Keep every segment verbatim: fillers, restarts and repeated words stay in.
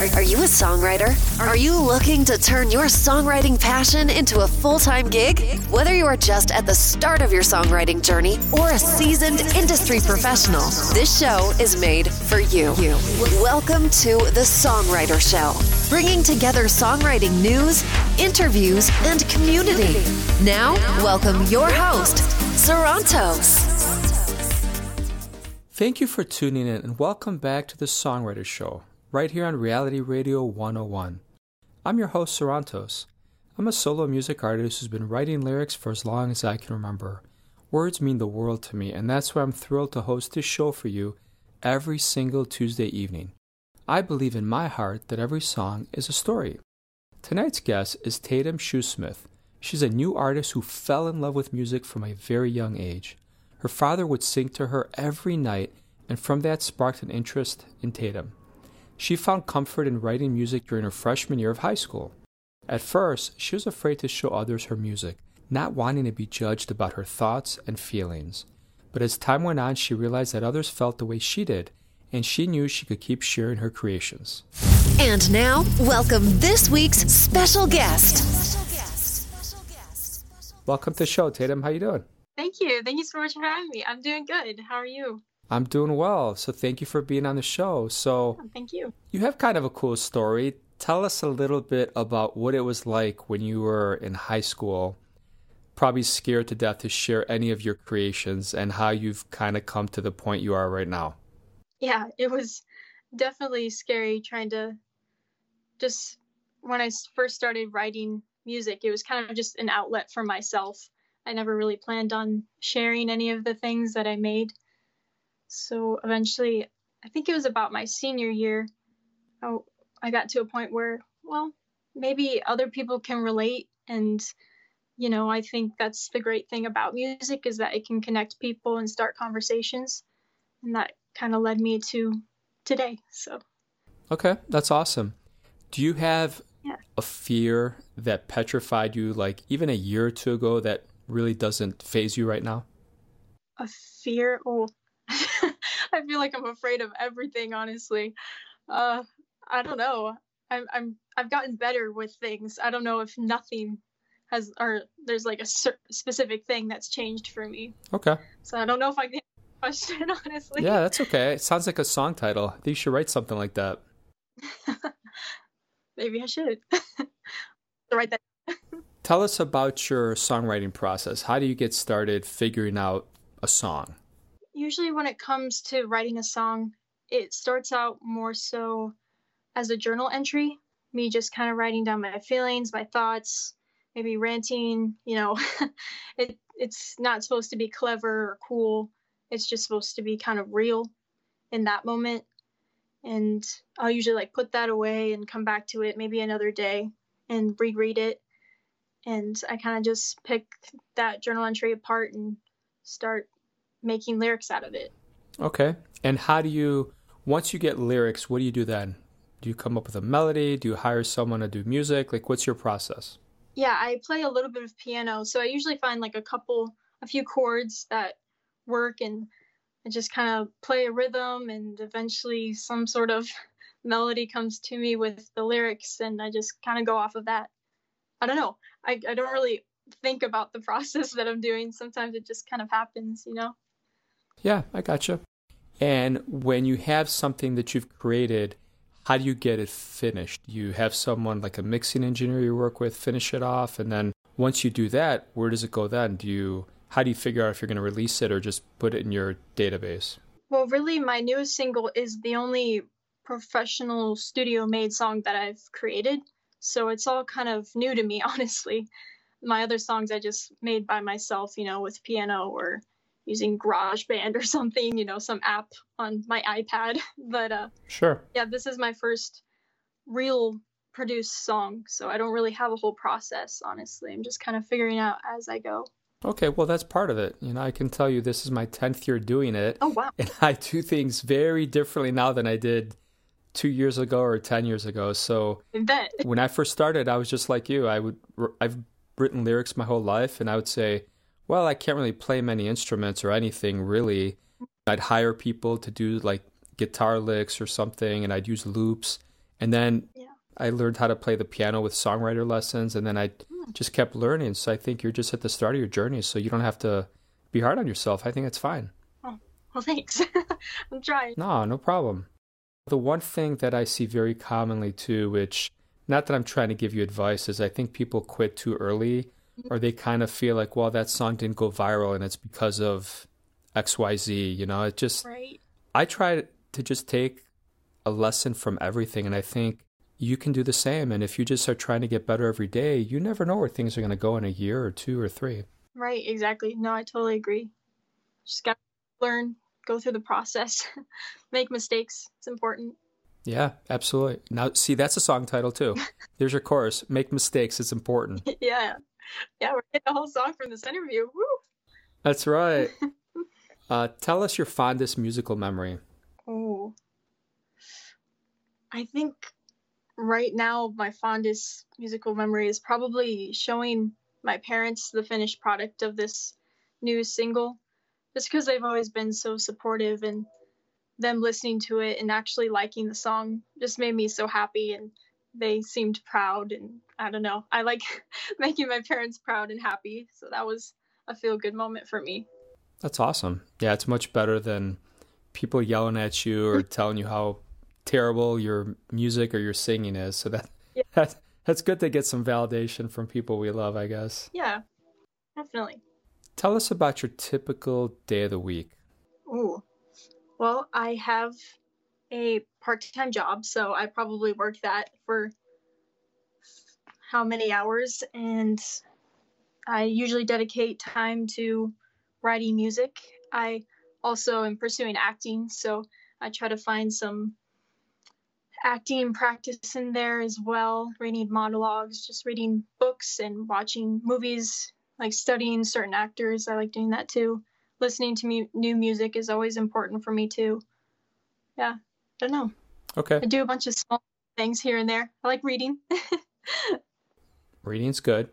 Are you a songwriter? Are you looking to turn your songwriting passion into a full-time gig? Whether you are just at the start of your songwriting journey or a seasoned industry professional, this show is made for you. Welcome to The Songwriter Show, bringing together songwriting news, interviews, and community. Now, welcome your host, Sarantos. Thank you for tuning in and welcome back to The Songwriter Show, right here on Reality Radio one oh one. I'm your host, Sarantos. I'm a solo music artist who's been writing lyrics for as long as I can remember. Words mean the world to me, and that's why I'm thrilled to host this show for you every single Tuesday evening. I believe in my heart that every song is a story. Tonight's guest is Tatum Shoesmith. She's a new artist who fell in love with music from a very young age. Her father would sing to her every night, and from that sparked an interest in Tatum. She found comfort in writing music during her freshman year of high school. At first, she was afraid to show others her music, not wanting to be judged about her thoughts and feelings. But as time went on, she realized that others felt the way she did, and she knew she could keep sharing her creations. And now, welcome this week's special guest. Welcome to the show, Tatum. How you doing? Thank you. Thank you so much for having me. I'm doing good. How are you? I'm doing well. So thank you for being on the show. So oh, thank you. You have kind of a cool story. Tell us a little bit about what it was like when you were in high school, probably scared to death to share any of your creations, and how you've kind of come to the point you are right now. Yeah, it was definitely scary trying to just, when I first started writing music, it was kind of just an outlet for myself. I never really planned on sharing any of the things that I made. So eventually, I think it was about my senior year, I, I got to a point where, well, maybe other people can relate. And, you know, I think that's the great thing about music is that it can connect people and start conversations. And that kind of led me to today. So. Okay, that's awesome. Do you have yeah. a fear that petrified you like even a year or two ago that really doesn't faze you right now? A fear? Oh, I feel like I'm afraid of everything, honestly. Uh, I don't know. I'm, I'm, I've gotten better with things. I don't know if nothing has, or there's like a cer- specific thing that's changed for me. Okay. So I don't know if I can answer the question, honestly. Yeah, that's okay. It sounds like a song title. I think you should write something like that. Maybe I should. Write that. Tell us about your songwriting process. How do you get started figuring out a song? Usually when it comes to writing a song, it starts out more so as a journal entry, me just kind of writing down my feelings, my thoughts, maybe ranting, you know. it It's not supposed to be clever or cool. It's just supposed to be kind of real in that moment. And I'll usually like put that away and come back to it maybe another day and reread it. And I kind of just pick that journal entry apart and start making lyrics out of it. Okay. And how do you, once you get lyrics, what do you do then? Do you come up with a melody? Do you hire someone to do music? Like, what's your process? Yeah, I play a little bit of piano. So I usually find like a couple, a few chords that work, and I just kind of play a rhythm, and eventually some sort of melody comes to me with the lyrics, and I just kind of go off of that. I don't know. I, I don't really think about the process that I'm doing. Sometimes it just kind of happens, you know? Yeah, I gotcha. And when you have something that you've created, how do you get it finished? You have someone like a mixing engineer you work with finish it off, and then once you do that, where does it go then? Do you, how do you figure out if you're going to release it or just put it in your database? Well, really, my newest single is the only professional studio-made song that I've created. So it's all kind of new to me, honestly. My other songs I just made by myself, you know, with piano or using GarageBand or something, you know, some app on my iPad. But uh, sure. Yeah, this is my first real produced song. So I don't really have a whole process, honestly. I'm just kind of figuring out as I go. Okay, well, that's part of it. You know, I can tell you this is my tenth year doing it. Oh, wow. And I do things very differently now than I did two years ago or ten years ago. So I bet. When I first started, I was just like you. I would, I've written lyrics my whole life, and I would say, well, I can't really play many instruments or anything really. I'd hire people to do like guitar licks or something, and I'd use loops. And then Yeah. I learned how to play the piano with songwriter lessons, and then I Hmm. just kept learning. So I think you're just at the start of your journey, so you don't have to be hard on yourself. I think it's fine. Oh, well, thanks. I'm trying. No, no problem. The one thing that I see very commonly too, which not that I'm trying to give you advice, is I think people quit too early, or they kind of feel like, well, that song didn't go viral and it's because of X Y Z. You know, it just, Right. I try to just take a lesson from everything, and I think you can do the same. And if you just are trying to get better every day, you never know where things are going to go in a year or two or three. Right. Exactly. No, I totally agree. Just got to learn, go through the process, make mistakes. It's important. Yeah, absolutely. Now, see, that's a song title too. There's your chorus. Make mistakes. It's important. Yeah. Yeah. We're getting a whole song from this interview. Woo. That's right. Uh, tell us your fondest musical memory. Oh, I think right now my fondest musical memory is probably showing my parents the finished product of this new single, just because they've always been so supportive, and them listening to it and actually liking the song just made me so happy, and they seemed proud, and I don't know, I like making my parents proud and happy, so that was a feel good moment for me. That's awesome. Yeah, it's much better than people yelling at you or telling you how terrible your music or your singing is. So that, Yeah. that that's good to get some validation from people we love, I guess. Yeah, definitely. Tell us about your typical day of the week. Ooh. Well, I have a part-time job, so I probably work that for how many hours, and I usually dedicate time to writing music. I also am pursuing acting, so I try to find some acting practice in there as well, reading monologues, just reading books and watching movies, like studying certain actors. I like doing that too. Listening to mu- new music is always important for me too. Yeah, I don't know. Okay. I do a bunch of small things here and there. I like reading. Reading's good.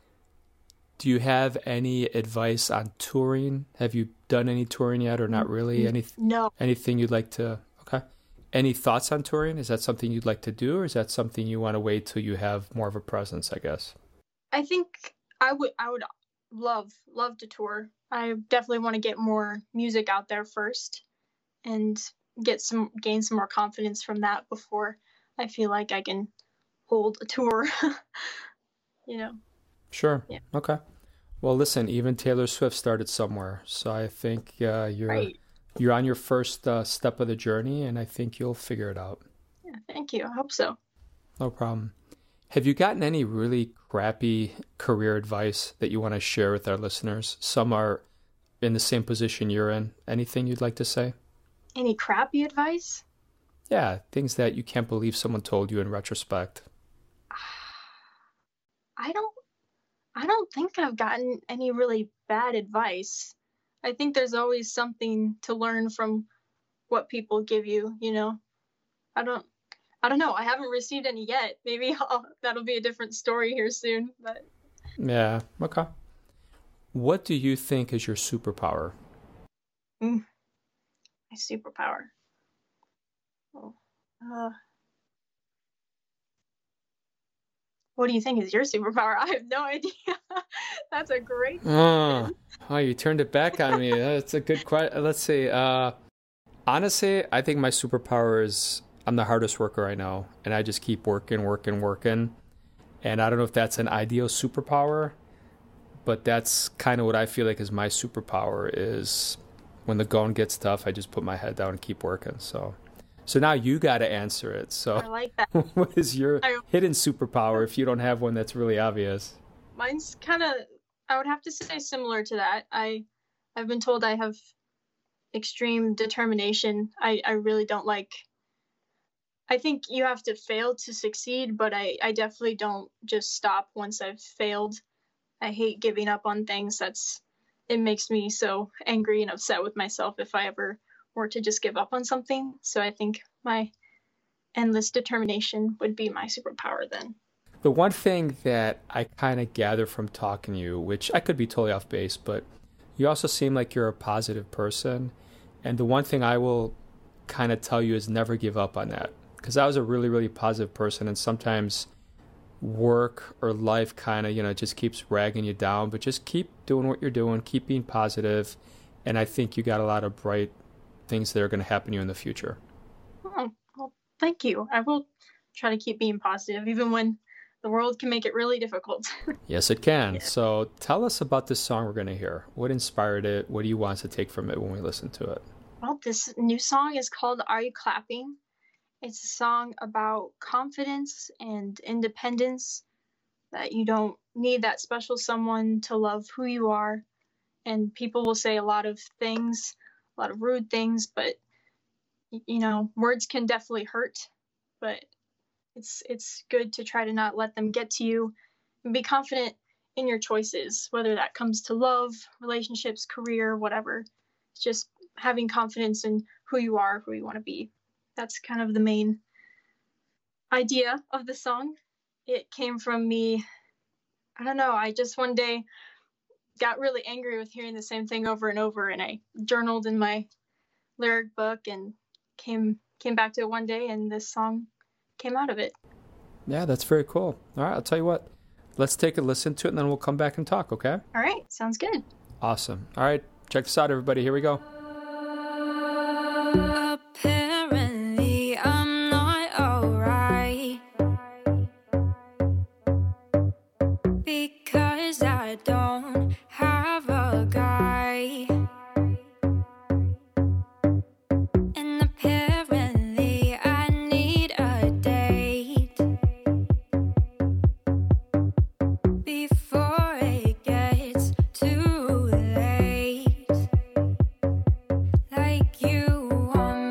Do you have any advice on touring? Have you done any touring yet or not really? Any, No. anything you'd like to, okay. Any thoughts on touring? Is that something you'd like to do, or is that something you want to wait till you have more of a presence, I guess? I think I would I would love love to tour. I definitely want to get more music out there first and get some gain some more confidence from that before I feel like I can hold a tour. You know. Sure. Yeah. Okay. Well, listen, even Taylor Swift started somewhere, so I think uh, you're Right. you're on your first uh, step of the journey, and I think you'll figure it out. Yeah, thank you. I hope so. No problem. Have you gotten any really crappy career advice that you want to share with our listeners? Some are in the same position you're in. Anything you'd like to say? Any crappy advice? Yeah, things that you can't believe someone told you in retrospect. I don't I don't think I've gotten any really bad advice. I think there's always something to learn from what people give you, you know. I don't I don't know. I haven't received any yet. Maybe I'll, that'll be a different story here soon, but Yeah, okay. What do you think is your superpower? mm, my superpower. Oh, uh, what do you think is your superpower? I have no idea. That's a great Oh, oh, you turned it back on me. That's a good question. Let's see. Uh, honestly, I think my superpower is I'm the hardest worker I know, and I just keep working, working, working. And I don't know if that's an ideal superpower, but that's kind of what I feel like is my superpower is when the going gets tough, I just put my head down and keep working. So, so now you got to answer it. So I like that. what is your I- hidden superpower if you don't have one that's really obvious? Mine's kind of, I would have to say similar to that. I, I've been told I have extreme determination. I, I really don't like, I think you have to fail to succeed, but I, I definitely don't just stop once I've failed. I hate giving up on things. That's, it makes me so angry and upset with myself if I ever were to just give up on something. So I think my endless determination would be my superpower then. The one thing that I kind of gather from talking to you, which I could be totally off base, but you also seem like you're a positive person. And the one thing I will kind of tell you is never give up on that. because I was a really, really positive person, and sometimes work or life kind of, you know, just keeps dragging you down, but just keep doing what you're doing, keep being positive, and I think you got a lot of bright things that are going to happen to you in the future. Oh, well, thank you. I will try to keep being positive, even when the world can make it really difficult. Yes, it can. Yeah. So tell us about this song we're going to hear. What inspired it? What do you want us to take from it when we listen to it? Well, this new song is called Are You Clapping? It's a song about confidence and independence, that you don't need that special someone to love who you are. And people will say a lot of things, a lot of rude things, but, you know, words can definitely hurt, but it's it's good to try to not let them get to you and be confident in your choices, whether that comes to love, relationships, career, whatever. It's just having confidence in who you are, who you want to be. That's kind of the main idea of the song. It came from me, I don't know, I just one day got really angry with hearing the same thing over and over, and I journaled in my lyric book and came came back to it one day, and this song came out of it. Yeah, that's very cool. All right, I'll tell you what. Let's take a listen to it, and then we'll come back and talk, okay? All right, sounds good. Awesome. All right, check this out, everybody. Here we go. Apparently, I'm not alright, because I don't have a guy. And apparently, I need a date before it gets too late. Like you want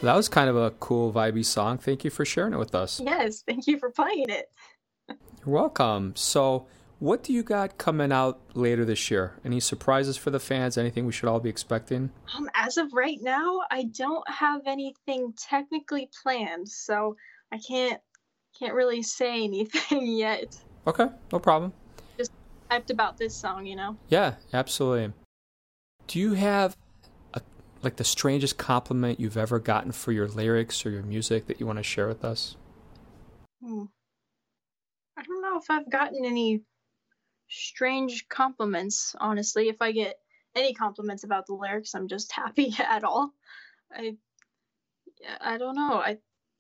That was kind of a cool, vibey song. Thank you for sharing it with us. Yes, thank you for playing it. You're welcome. So, what do you got coming out later this year? Any surprises for the fans? Anything we should all be expecting? Um, as of right now, I don't have anything technically planned, so I can't can't really say anything yet. Okay, no problem. Just hyped about this song, you know. Yeah, absolutely. Do you have a, like the strangest compliment you've ever gotten for your lyrics or your music that you want to share with us? Hmm. I don't know if I've gotten any strange compliments, honestly. If I get any compliments about the lyrics, I'm just happy at all. I I don't know. I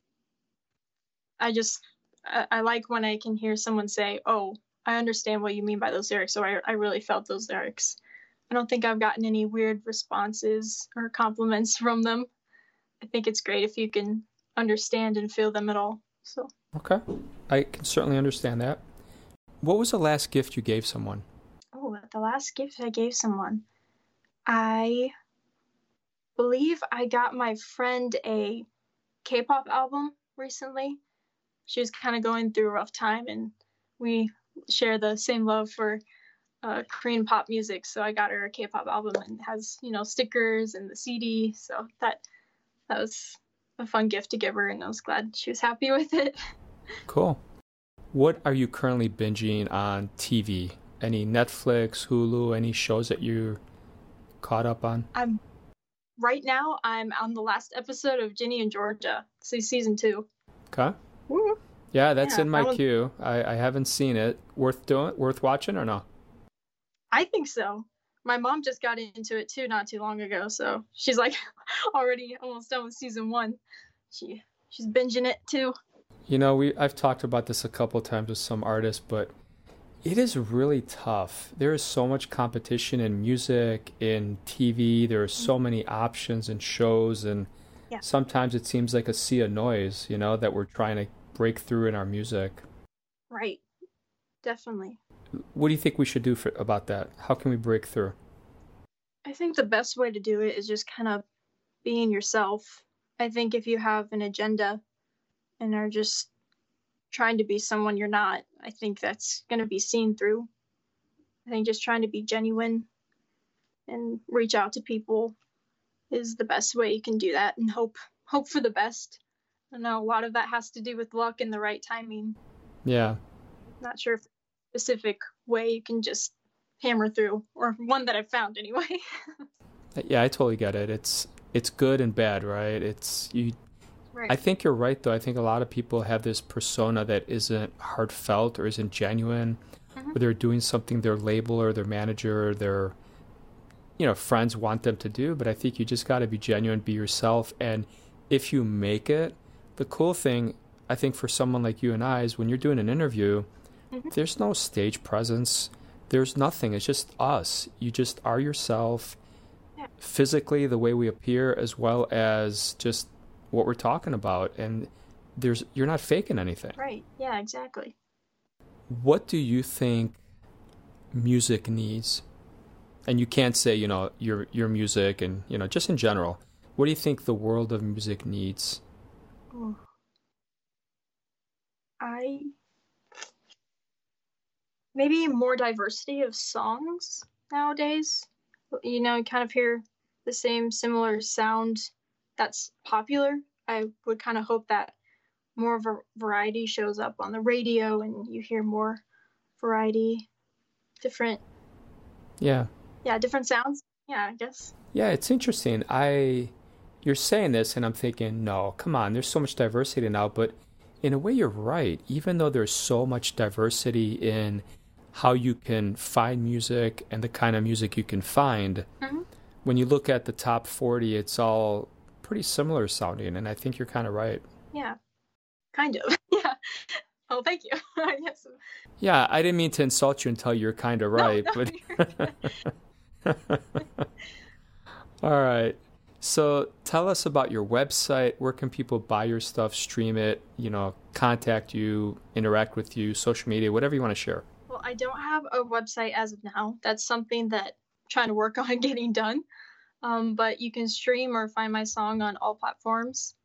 I just I, I like when I can hear someone say, "Oh, I understand what you mean by those lyrics," or I, I really felt those lyrics. I don't think I've gotten any weird responses or compliments from them. I think it's great if you can understand and feel them at all. So Okay, I can certainly understand that. What was the last gift you gave someone? Oh, the last gift I gave someone. I believe I got my friend a K-pop album recently. She was kind of going through a rough time, and we share the same love for uh, Korean pop music. So I got her a K-pop album, and it has, you know, stickers and the C D. So that that was a fun gift to give her, and I was glad she was happy with it. Cool. What are you currently binging on T V? Any Netflix, Hulu, any shows that you're caught up on? I'm right now. I'm on the last episode of Ginny and Georgia, so season two. Okay. Woo. Yeah, that's Yeah, in my that was- queue. I, I haven't seen it. Worth doing? Worth watching or no? I think so. My mom just got into it too not too long ago, so she's like already almost done with season one. She she's binging it too. You know, we I've talked about this a couple of times with some artists, but it is really tough. There is so much competition in music, in T V. There are so many options and shows, and Yeah. sometimes it seems like a sea of noise, you know, that we're trying to break through in our music. Right. Definitely. What do you think we should do for, about that? How can we break through? I think the best way to do it is just kind of being yourself. I think if you have an agenda and are just trying to be someone you're not, I think that's going to be seen through. I think just trying to be genuine and reach out to people is the best way you can do that, and hope hope for the best. I know a lot of that has to do with luck and the right timing. Yeah. Not sure if there's a specific way you can just hammer through, or one that I've found anyway. Yeah, I totally get it. It's it's good and bad, right? It's you Right. I think you're right, though. I think a lot of people have this persona that isn't heartfelt or isn't genuine, Mhm. or they're doing something their label or their manager or their, you know, friends want them to do. But I think you just got to be genuine, be yourself. And if you make it, the cool thing, I think, for someone like you and I is when you're doing an interview, Mhm. there's no stage presence. There's nothing. It's just us. You just are yourself Yeah. physically, the way we appear, as well as just what we're talking about, and there's you're not faking anything. Right. Yeah, exactly. What do you think music needs? And you can't say, you know, your your music and, you know, just in general. What do you think the world of music needs? Ooh. I maybe more diversity of songs nowadays. You know, you kind of hear the same similar sound that's popular. I would kind of hope that more of a variety shows up on the radio and you hear more variety, different, Yeah. yeah, different sounds. Yeah, I guess. Yeah, it's interesting. I you're saying this and I'm thinking, no, come on, there's so much diversity now, but in a way you're right. Even though there's so much diversity in how you can find music and the kind of music you can find, hmm when you look at the top forty, it's all pretty similar sounding, and I think you're kind of right. Yeah, kind of. Yeah. Oh, thank you. I guess. Yeah, I didn't mean to insult you and tell you you're kind of right, no, but all right. So tell us about your website. Where can people buy your stuff, stream it, you know, contact you, interact with you, social media, whatever you want to share? Well, I don't have a website as of now. That's something that I'm trying to work on getting done. Um, but you can stream or find my song on all platforms.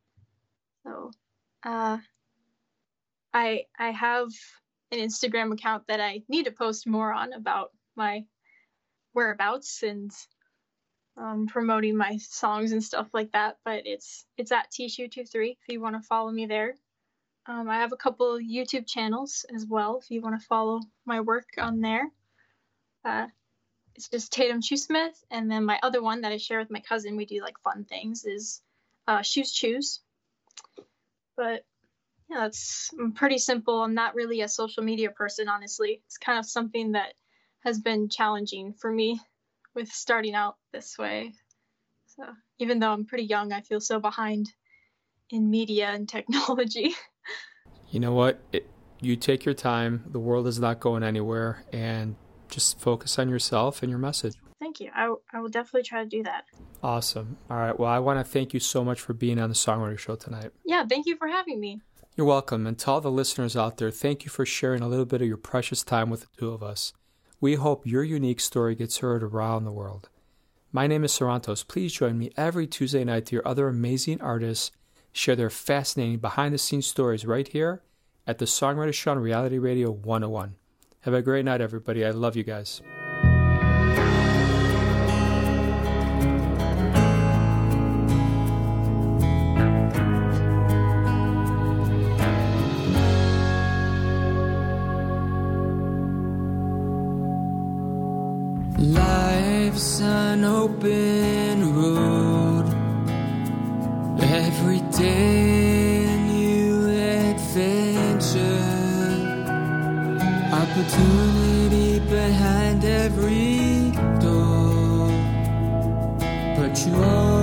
So uh, I I have an Instagram account that I need to post more on about my whereabouts and um, promoting my songs and stuff like that. But it's it's at Tishu twenty-three if you want to follow me there. Um, I have a couple YouTube channels as well if you want to follow my work on there. Uh, it's just Tatum Shoesmith, and then my other one that I share with my cousin, we do like fun things, is uh, Shoes Choose. But yeah, that's pretty simple. I'm not really a social media person, honestly. It's kind of something that has been challenging for me with starting out this way. So even though I'm pretty young, I feel so behind in media and technology. You know what? It, you take your time. The world is not going anywhere, and just focus on yourself and your message. Thank you. I, I will definitely try to do that. Awesome. All right. Well, I want to thank you so much for being on the Songwriter Show tonight. Yeah, thank you for having me. You're welcome. And to all the listeners out there, thank you for sharing a little bit of your precious time with the two of us. We hope your unique story gets heard around the world. My name is Sarantos. Please join me every Tuesday night to hear other amazing artists share their fascinating behind-the-scenes stories right here at the Songwriter Show on Reality Radio one oh one. Have a great night, everybody. I love you guys. Life's an open road, every day a new adventure, opportunity behind every door, but you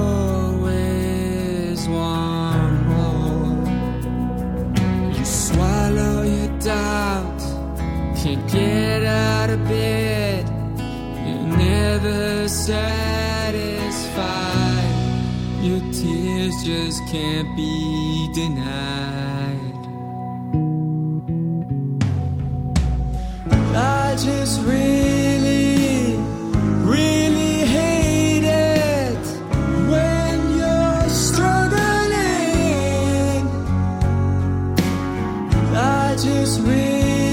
always want more. You swallow your doubt, can't get out of bed, never satisfied. Your tears just can't be denied. I just really, really hate it when you're struggling. I just really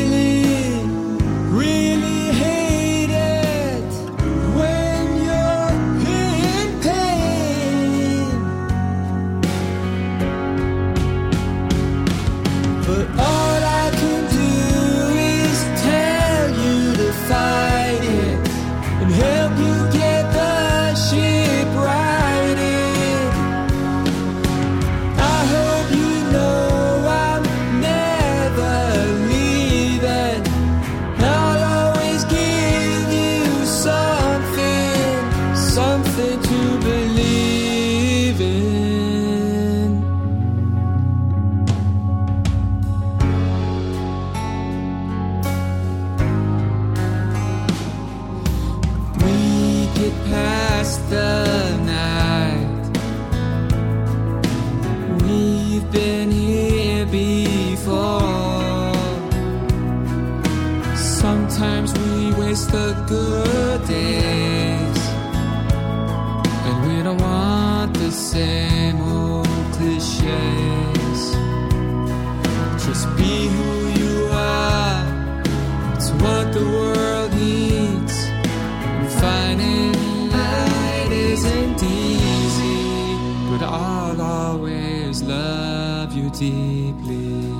the good days, and we don't want the same old cliches. Just be who you are, it's what the world needs, and finding light isn't easy, but I'll always love you deeply.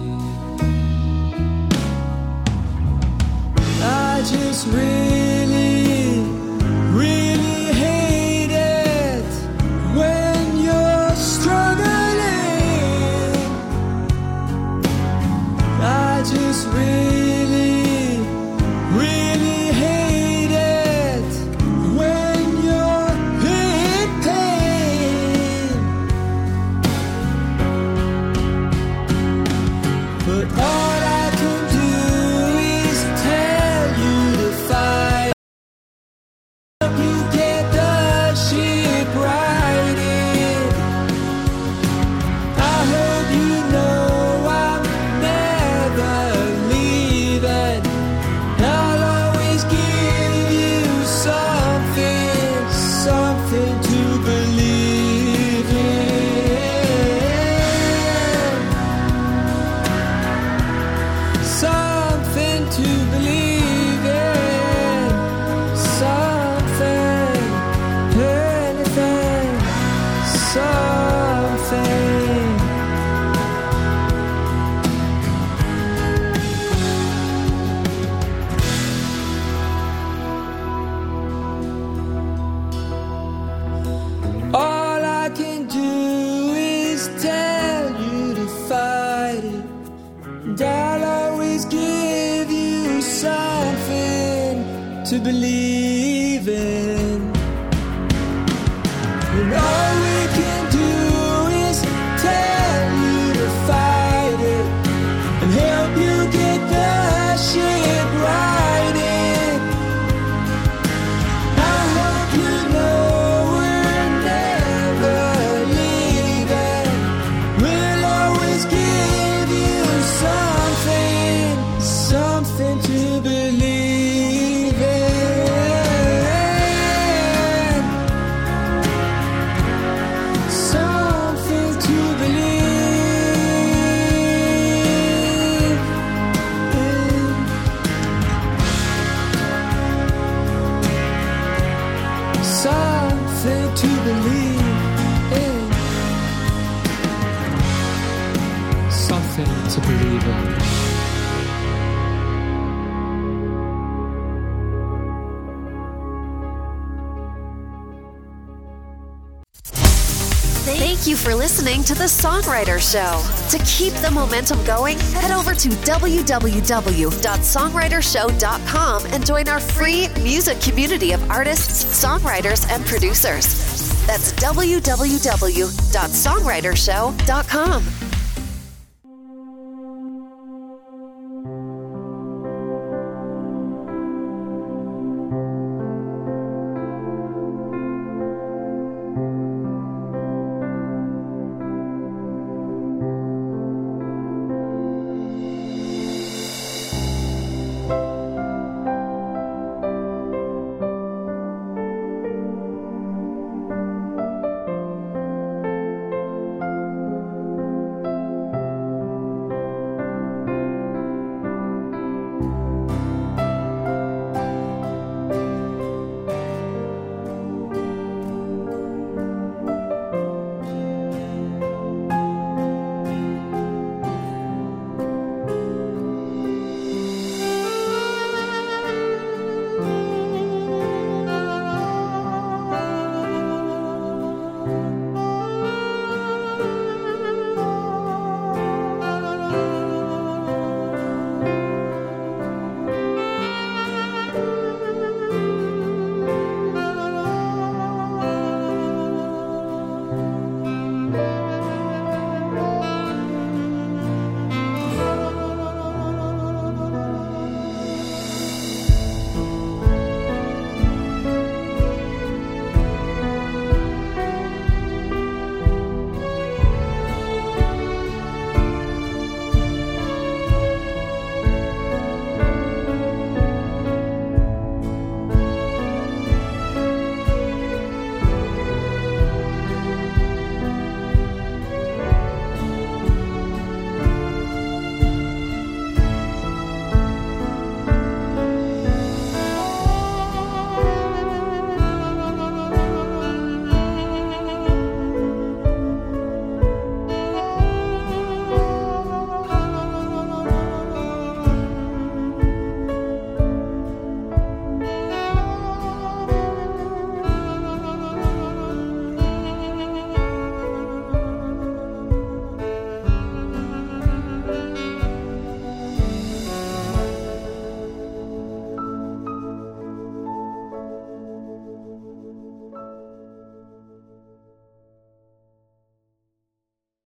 I just really, really hate it when you're struggling. I just really, really hate it when you're in pain. But all I can do is tell you to fight to believe in. And all we can do is tell you to fight it and help you get the shit righted. I hope you know we're never leaving. We'll always give you something, something to believe in. Something to believe in. Something to believe in. Something to believe in. Thank you for listening to The Songwriter Show. To keep the momentum going, head over to w w w dot songwriter show dot com and join our free music community of artists, songwriters, and producers. That's w w w dot songwriter show dot com.